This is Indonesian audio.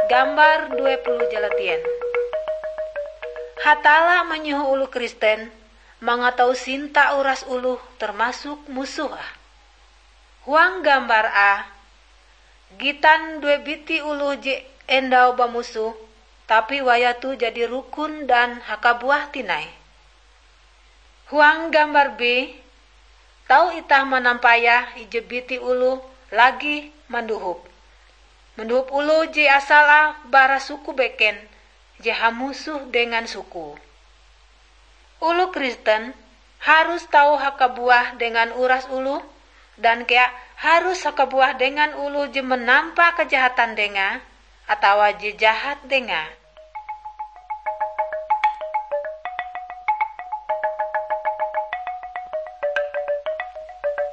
Gambar 20 jalatien. Hatala menyuhu ulu Kristen, mangatau sinta uras ulu termasuk musuh. Huang gambar A, gitan dua biti ulu je endau bamusuh, tapi wayatu jadi rukun dan hakabuah tinai. Huang gambar B, tau itah manampaya ije biti ulu lagi manduhup. Menduhup ulu je asala bara suku beken, je hamusuh dengan suku. Ulu Kristen harus tahu hakabuah dengan uras ulu, dan kea harus hakabuah dengan ulu je menampa kejahatan denga, atau je jahat denga.